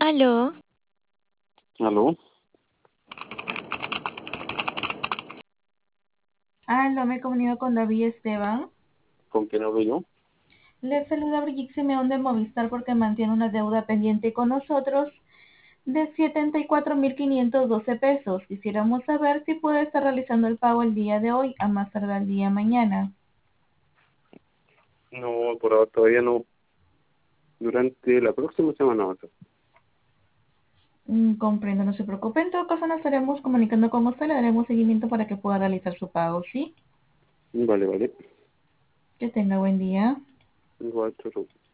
Aló, ¿Aló? aló, me he comunicado con David Esteban. ¿Con quién hablo yo? Le saluda Brigitte Simeón de Movistar porque mantiene una deuda pendiente con nosotros de 74.512 pesos. Quisiéramos saber si puede estar realizando el pago el día de hoy, a más tardar el día mañana. No, por ahora todavía no. Durante la próxima semana va a ser. Comprendo, no se preocupe. En todo caso, nos estaremos comunicando con usted. Le daremos seguimiento para que pueda realizar su pago, ¿sí? Vale, vale. Que tenga buen día. Igual, chau, chau.